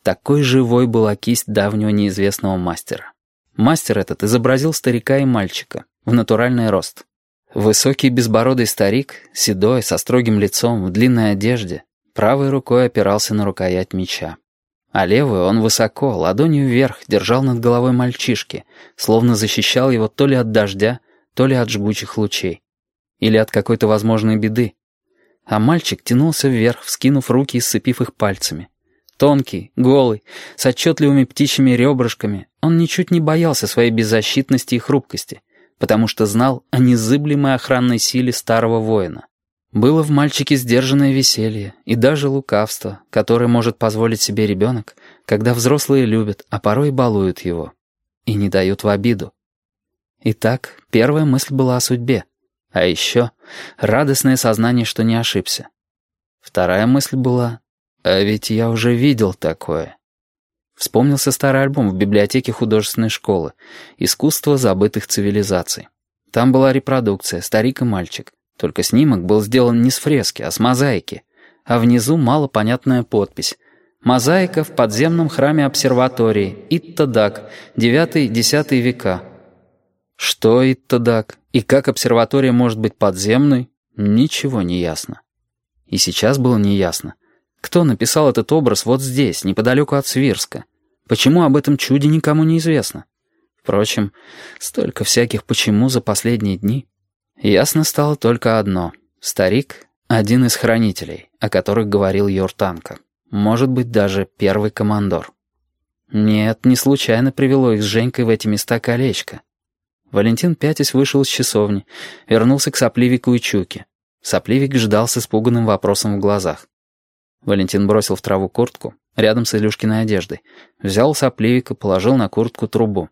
Такой живой была кисть давнего неизвестного мастера. Мастер этот изобразил старика и мальчика в натуральный рост. Высокий безбородый старик, седой, со строгим лицом, в длинной одежде, правой рукой опирался на рукоять меча. А левую он высоко, ладонью вверх, держал над головой мальчишки, словно защищал его то ли от дождя, то ли от жгучих лучей. Или от какой-то возможной беды. А мальчик тянулся вверх, вскинув руки и сцепив их пальцами. Тонкий, голый, с отчетливыми птичьими ребрышками, он ничуть не боялся своей беззащитности и хрупкости, потому что знал о незыблемой охранной силе старого воина. Было в мальчике сдержанное веселье и даже лукавство, которое может позволить себе ребенок, когда взрослые любят, а порой и балуют его, и не дают в обиду. Итак, первая мысль была о судьбе, а еще радостное сознание, что не ошибся. Вторая мысль была: а ведь я уже видел такое. Вспомнился старый альбом в библиотеке художественной школы «Искусство забытых цивилизаций». Там была репродукция «Старик и мальчик». Только снимок был сделан не с фрески, а с мозаики. А внизу малопонятная подпись: «Мозаика в подземном храме обсерватории. Иттадак. 9-10 века». Что Иттадак? И как обсерватория может быть подземной? Ничего не ясно. И сейчас было неясно. Кто написал этот образ вот здесь, неподалеку от Свирска? Почему об этом чуде никому не известно? Впрочем, столько всяких «почему» за последние дни. Ясно стало только одно. Старик — один из хранителей, о которых говорил Юртанка. Может быть, даже первый командор. Нет, не случайно привело их с Женькой в эти места колечко. Валентин, пятясь, вышел из часовни, вернулся к Сопливику и Чуке. Сопливик ждал с испуганным вопросом в глазах. Валентин бросил в траву куртку, рядом с Илюшкиной одеждой, взял Сопливика, положил на куртку трубу.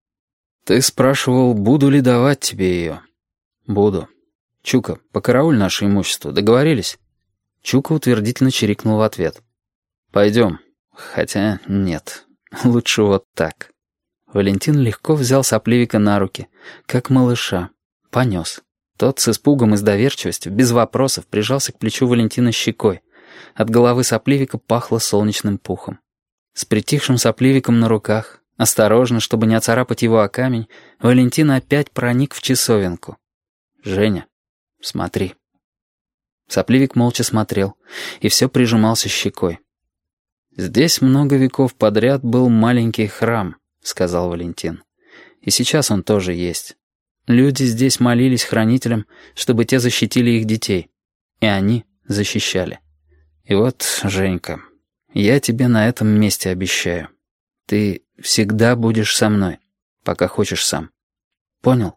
«Ты спрашивал, буду ли давать тебе ее?» «Буду. Чука, покарауль наше имущество, договорились?» Чука утвердительно чирикнул в ответ. «Пойдем. Хотя нет, лучше вот так». Валентин легко взял Сопливика на руки, как малыша, понес. Тот с испугом и с доверчивостью, без вопросов, прижался к плечу Валентина щекой. От головы Сопливика пахло солнечным пухом. С притихшим Сопливиком на руках, осторожно, чтобы не оцарапать его о камень, Валентин опять проник в часовенку. «Женя, смотри». Сопливик молча смотрел и все прижимался щекой. «Здесь много веков подряд был маленький храм», — сказал Валентин. «И сейчас он тоже есть. Люди здесь молились хранителям, чтобы те защитили их детей. И они защищали. И вот, Женька, я тебе на этом месте обещаю. Ты всегда будешь со мной, пока хочешь сам. Понял?»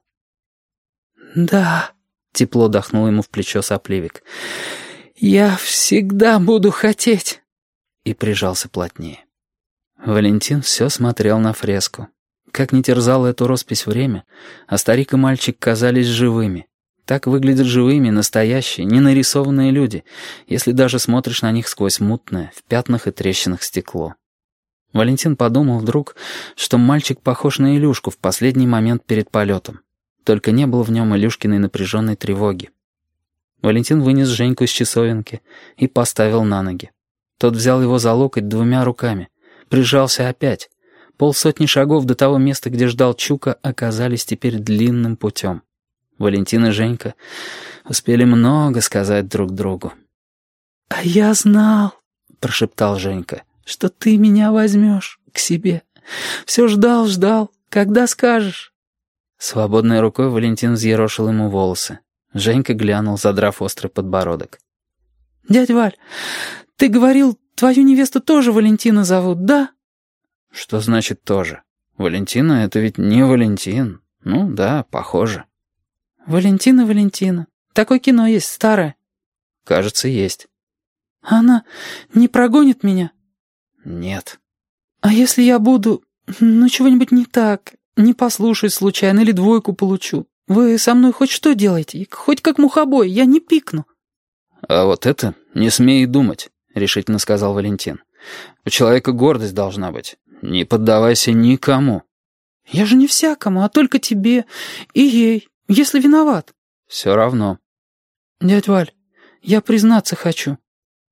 «Да», — тепло дохнул ему в плечо Сопливик. «Я всегда буду хотеть». И прижался плотнее. Валентин все смотрел на фреску. Как ни терзало эту роспись время, а старик и мальчик казались живыми. Так выглядят живыми, настоящие, не нарисованные люди, если даже смотришь на них сквозь мутное, в пятнах и трещинах стекло. Валентин подумал вдруг, что мальчик похож на Илюшку в последний момент перед полетом. Только не было в нем Илюшкиной напряженной тревоги. Валентин вынес Женьку из часовенки и поставил на ноги. Тот взял его за локоть двумя руками, прижался опять. 50 шагов до того места, где ждал Чука, оказались теперь длинным путем. Валентин и Женька успели много сказать друг другу. «А я знал», — прошептал Женька, — «что ты меня возьмешь к себе. Все ждал, когда скажешь». Свободной рукой Валентин взъерошил ему волосы. Женька глянул, задрав острый подбородок. «Дядь Валь, ты говорил, твою невесту тоже Валентина зовут, да?» «Что значит «тоже»? Валентина — это ведь не Валентин. Ну да, похоже». «Валентина. Такое кино есть, старое». «Кажется, есть». «Она не прогонит меня?» «Нет». «А если я буду, чего-нибудь не так, не послушаюсь случайно или двойку получу? Вы со мной хоть что делаете, хоть как мухобой, я не пикну». «А вот это не смей думать», — решительно сказал Валентин. «У человека гордость должна быть. Не поддавайся никому». «Я же не всякому, а только тебе и ей, если виноват». «Все равно». «Дядь Валь, я признаться хочу».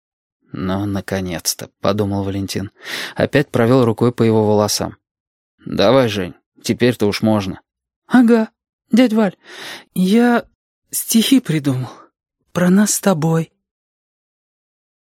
«Ну, наконец-то», — подумал Валентин. Опять провел рукой по его волосам. «Давай, Жень, теперь-то уж можно». «Ага, дядь Валь, я стихи придумал. Про нас с тобой».